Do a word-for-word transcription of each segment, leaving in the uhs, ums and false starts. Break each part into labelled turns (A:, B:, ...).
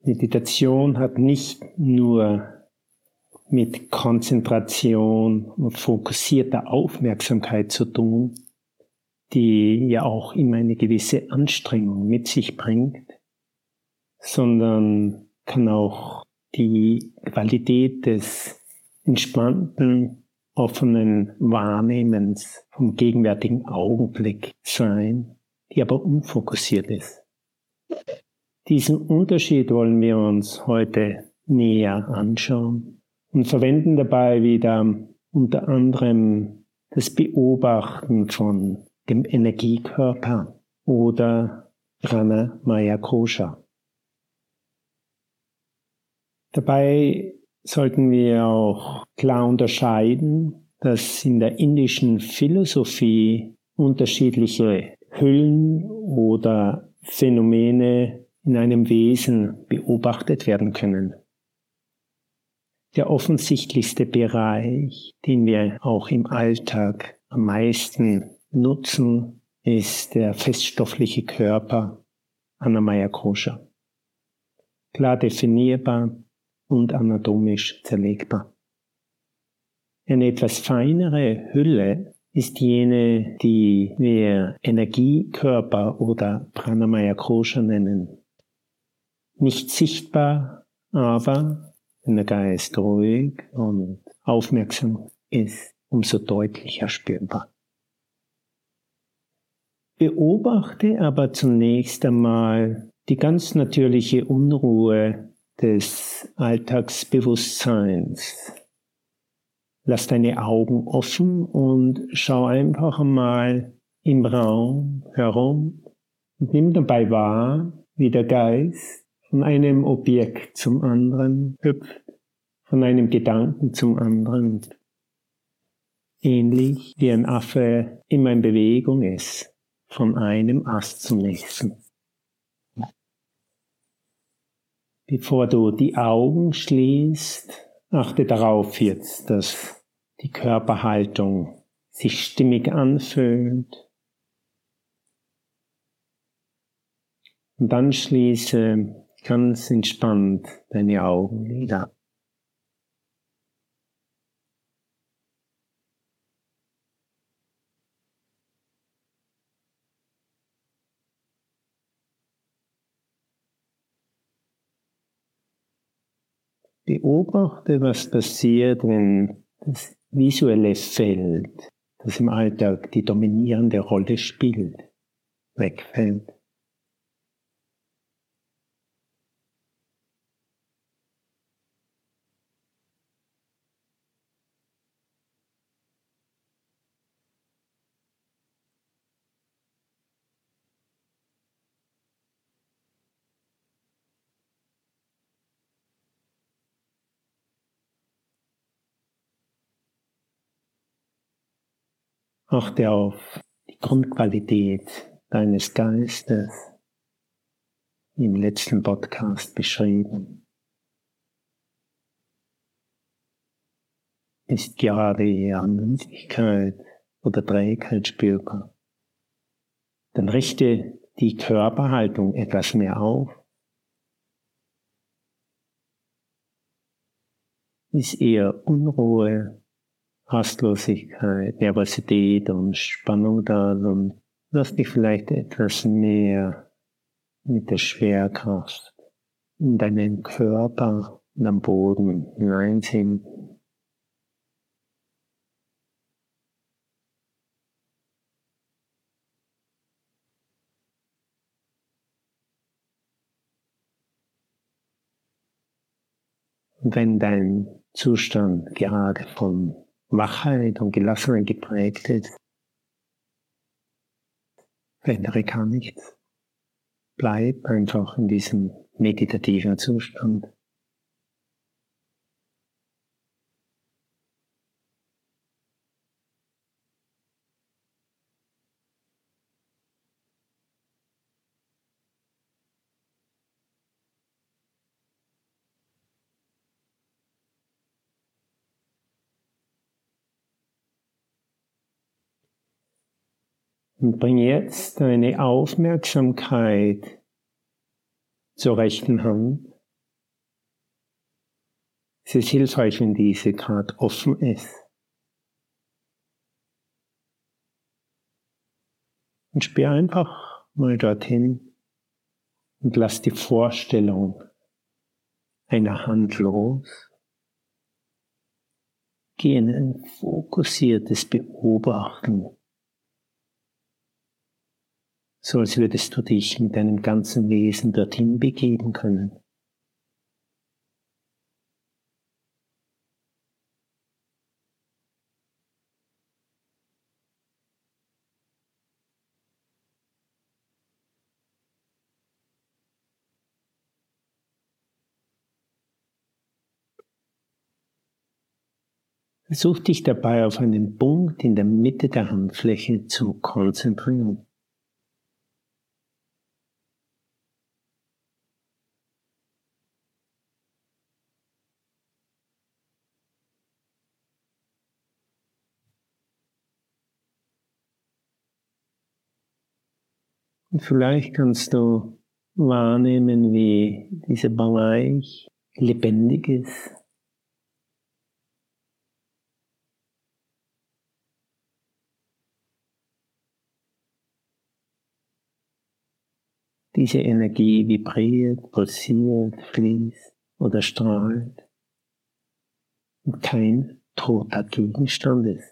A: Meditation hat nicht nur mit Konzentration und fokussierter Aufmerksamkeit zu tun, die ja auch immer eine gewisse Anstrengung mit sich bringt, sondern kann auch die Qualität des entspannten, offenen Wahrnehmens vom gegenwärtigen Augenblick sein, die aber unfokussiert ist. Diesen Unterschied wollen wir uns heute näher anschauen und verwenden dabei wieder unter anderem das Beobachten von dem Energiekörper oder Pranamaya Kosha. Dabei sollten wir auch klar unterscheiden, dass in der indischen Philosophie unterschiedliche Hüllen oder Phänomene in einem Wesen beobachtet werden können. Der offensichtlichste Bereich, den wir auch im Alltag am meisten nutzen, ist der feststoffliche Körper, Pranamaya Kosha. Klar definierbar und anatomisch zerlegbar. Eine etwas feinere Hülle ist jene, die wir Energiekörper oder Pranamaya Kosha nennen. Nicht sichtbar, aber wenn der Geist ruhig und aufmerksam ist, umso deutlicher spürbar. Beobachte aber zunächst einmal die ganz natürliche Unruhe des Alltagsbewusstseins. Lass deine Augen offen und schau einfach einmal im Raum herum und nimm dabei wahr, wie der Geist von einem Objekt zum anderen hüpft, von einem Gedanken zum anderen, ähnlich wie ein Affe immer in Bewegung ist, von einem Ast zum nächsten. Bevor du die Augen schließt, achte darauf jetzt, dass die Körperhaltung sich stimmig anfühlt. Und dann schließe ganz entspannt deine Augenlider. Beobachte, was passiert, wenn das visuelle Feld, das im Alltag die dominierende Rolle spielt, wegfällt. Achte auf die Grundqualität deines Geistes, wie im letzten Podcast beschrieben. Ist gerade eher Müdigkeit oder Trägheit spürbar? Dann richte die Körperhaltung etwas mehr auf. Ist eher Unruhe, Rastlosigkeit, Nervosität und Spannung da, dann lass dich vielleicht etwas mehr mit der Schwerkraft in deinen Körper und am Boden hineinsinken. Und wenn dein Zustand gerade von Wachheit und Gelassenheit geprägt ist, verändere gar nichts. Bleib einfach in diesem meditativen Zustand. Und bring jetzt deine Aufmerksamkeit zur rechten Hand Es ist hilfreich, wenn diese gerade offen ist. Und spür einfach mal dorthin und lass die Vorstellung einer Hand los. Geh in ein fokussiertes Beobachten, so als würdest du dich mit deinem ganzen Wesen dorthin begeben können. Versuch dich dabei auf einen Punkt in der Mitte der Handfläche zu konzentrieren. Und vielleicht kannst du wahrnehmen, wie dieser Bereich lebendig ist. Diese Energie vibriert, pulsiert, fließt oder strahlt und kein toter Gegenstand ist.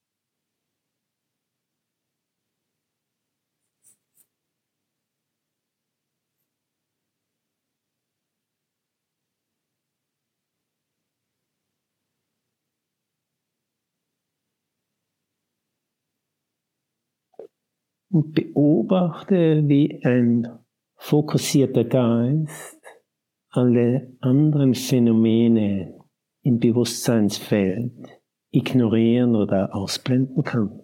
A: Und beobachte, wie ein fokussierter Geist alle anderen Phänomene im Bewusstseinsfeld ignorieren oder ausblenden kann.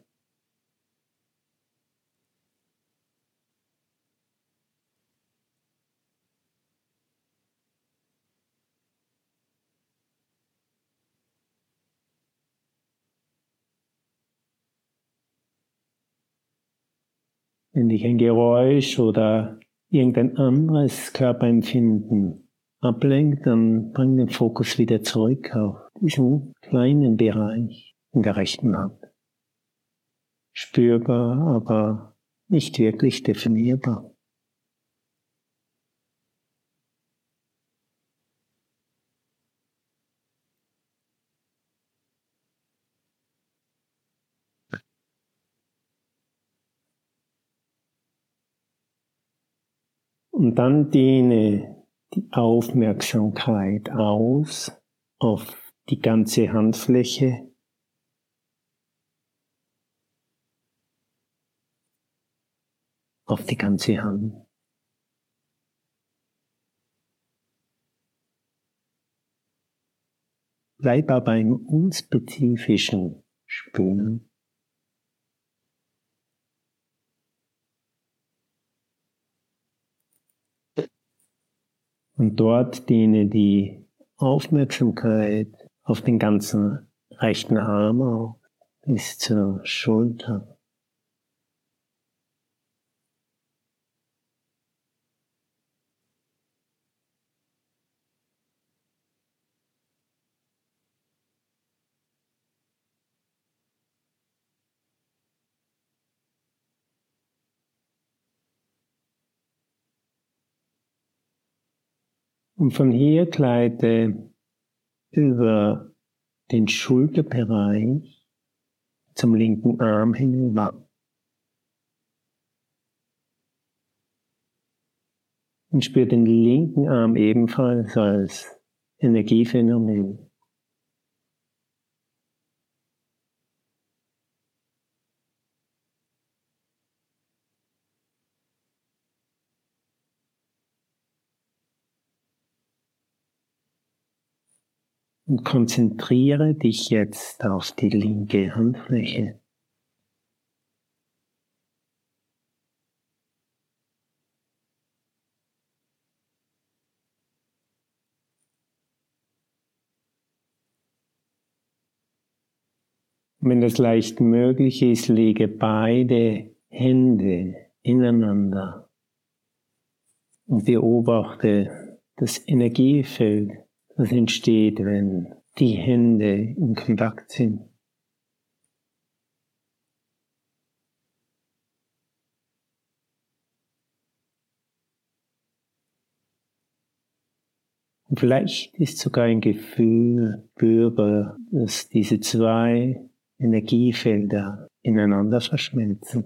A: Wenn dich ein Geräusch oder irgendein anderes Körperempfinden ablenkt, dann bring den Fokus wieder zurück auf diesen kleinen Bereich in der rechten Hand. Spürbar, aber nicht wirklich definierbar. Und dann dehne die Aufmerksamkeit aus auf die ganze Handfläche. Auf die ganze Hand. Bleib aber im unspezifischen Spüren. Und dort dehne die Aufmerksamkeit auf den ganzen rechten Arm auf, bis zur Schulter. Und von hier gleite über den Schulterbereich zum linken Arm hinüber. Und spür den linken Arm ebenfalls als Energiephänomen. Und konzentriere dich jetzt auf die linke Handfläche. Wenn das leicht möglich ist, lege beide Hände ineinander und beobachte das Energiefeld das entsteht, wenn die Hände in Kontakt sind. Und vielleicht ist sogar ein Gefühl spürbar, dass diese zwei Energiefelder ineinander verschmelzen.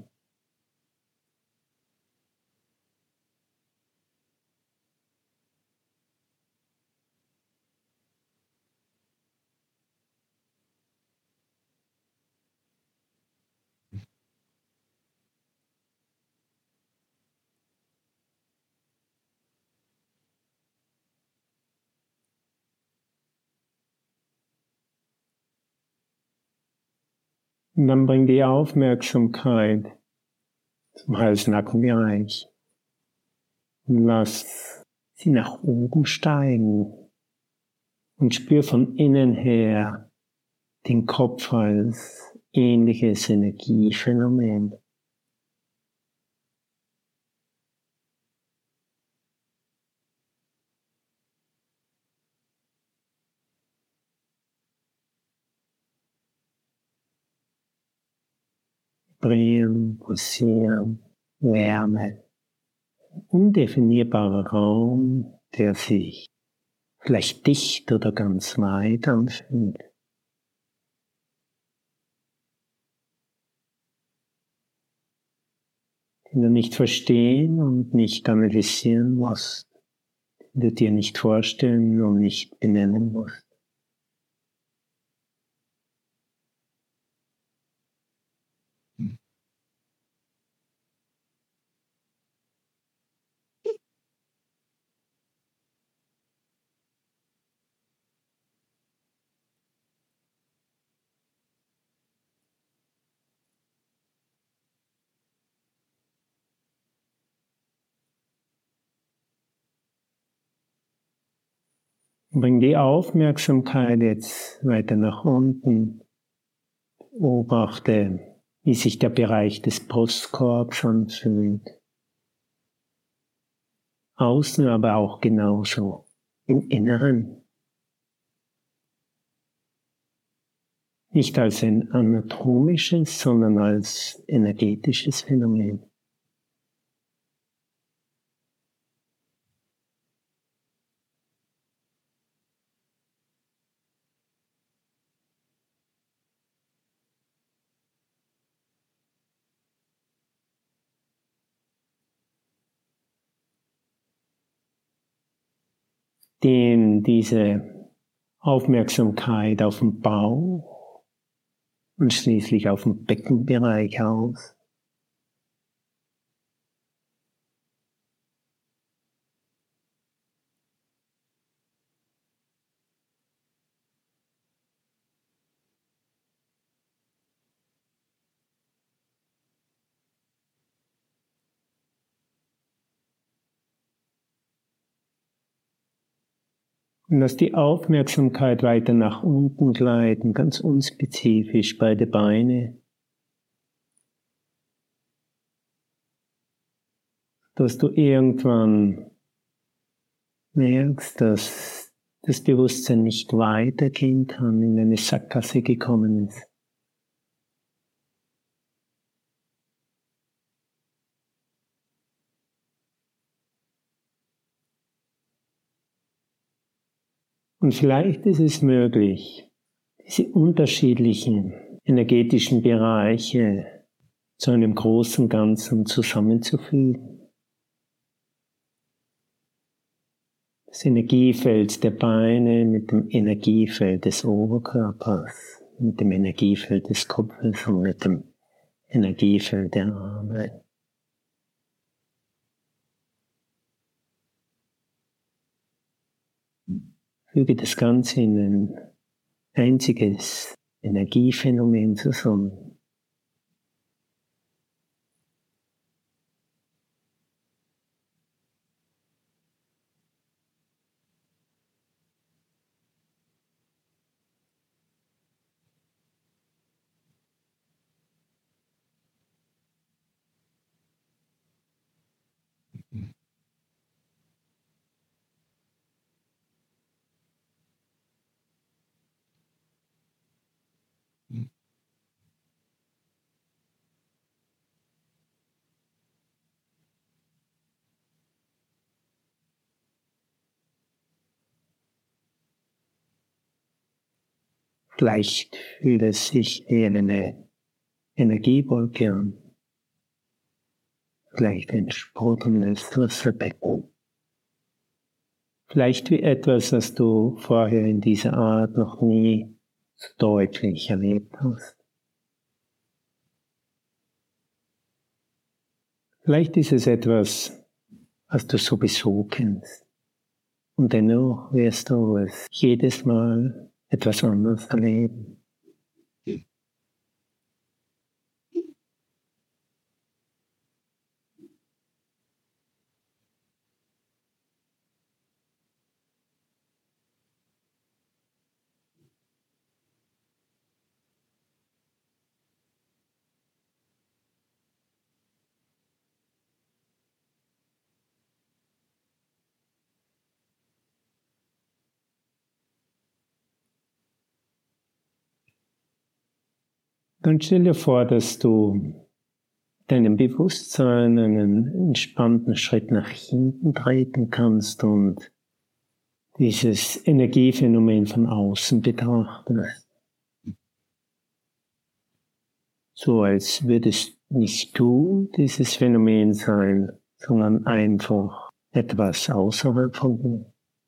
A: Und dann bring die Aufmerksamkeit zum Hals-Nackenbereich und lass sie nach oben steigen und spür von innen her den Kopf als ähnliches Energiephänomen. Vibrieren, pulsieren, Wärme, undefinierbarer Raum, der sich vielleicht dicht oder ganz weit anfühlt. Den du nicht verstehen und nicht analysieren musst, den du dir nicht vorstellen und nicht benennen musst. Bring die Aufmerksamkeit jetzt weiter nach unten. Beobachte, wie sich der Bereich des Brustkorbs anfühlt. Außen aber auch genauso im Inneren. Nicht als ein anatomisches, sondern als energetisches Phänomen. Dehn diese Aufmerksamkeit auf den Bauch und schließlich auf den Beckenbereich aus. Und lass die Aufmerksamkeit weiter nach unten gleiten, ganz unspezifisch beide Beine. Dass du irgendwann merkst, dass das Bewusstsein nicht weitergehen kann, in eine Sackgasse gekommen ist. Und vielleicht ist es möglich, diese unterschiedlichen energetischen Bereiche zu einem großen Ganzen zusammenzufügen. Das Energiefeld der Beine mit dem Energiefeld des Oberkörpers, mit dem Energiefeld des Kopfes und mit dem Energiefeld der Arme. Füge das Ganze in ein einziges Energiephänomen zusammen. Vielleicht fühlt es sich wie eine Energiewolke an. Vielleicht ein sprudelndes Wasserbecken. Vielleicht wie etwas, das du vorher in dieser Art noch nie so deutlich erlebt hast. Vielleicht ist es etwas, was du sowieso kennst. Und dennoch wirst du es jedes Mal etwas anderes erleben. Dann stell dir vor, dass du deinem Bewusstsein einen entspannten Schritt nach hinten treten kannst und dieses Energiephänomen von außen betrachtest. So als würdest nicht du dieses Phänomen sein, sondern einfach etwas außerhalb von dir.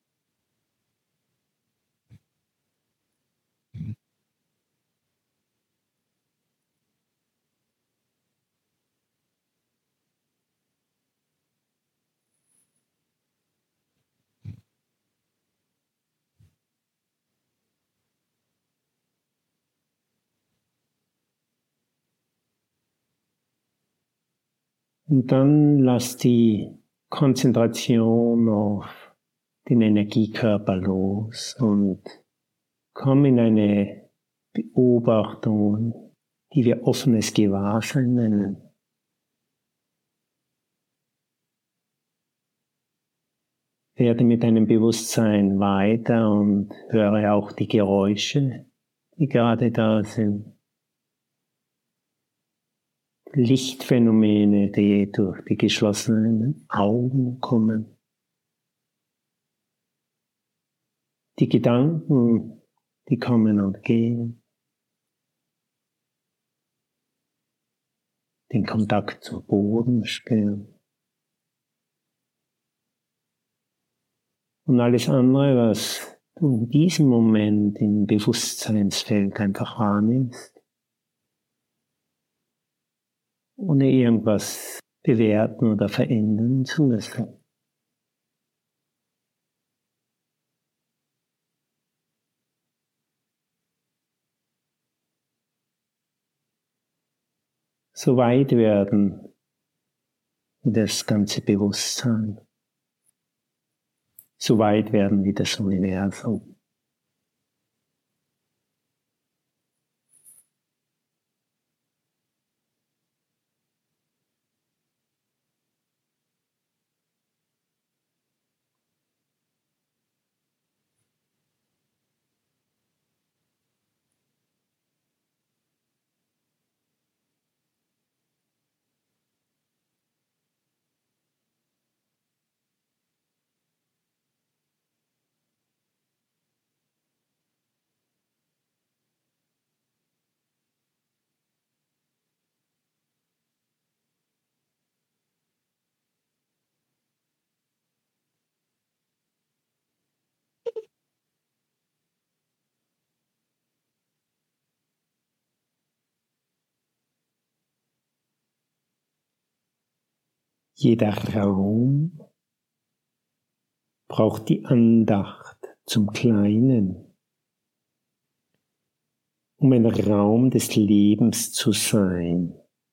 A: Und dann lass die Konzentration auf den Energiekörper los und komm in eine Beobachtung, die wir offenes Gewahrsein nennen. Werde mit deinem Bewusstsein weiter und höre auch die Geräusche, die gerade da sind. Lichtphänomene, die durch die geschlossenen Augen kommen. Die Gedanken, die kommen und gehen. Den Kontakt zum Boden spüren. Und alles andere, was du in diesem Moment im Bewusstseinsfeld einfach wahrnimmst, ohne irgendwas bewerten oder verändern zu müssen. So weit werden wie das ganze Bewusstsein, so weit werden wie das Universum. Jeder Raum braucht die Andacht zum Kleinen, um ein Raum des Lebens zu sein.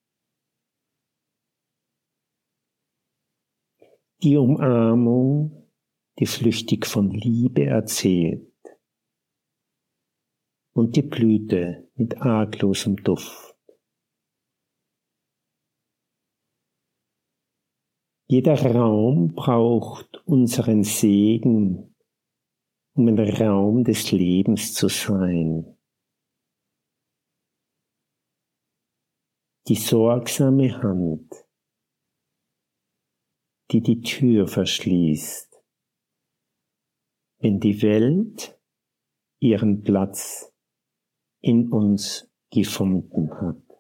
A: Die Umarmung, die flüchtig von Liebe erzählt, und die Blüte mit arglosem Duft. Jeder Raum braucht unseren Segen, um ein Raum des Lebens zu sein. Die sorgsame Hand, die die Tür verschließt, wenn die Welt ihren Platz in uns gefunden hat.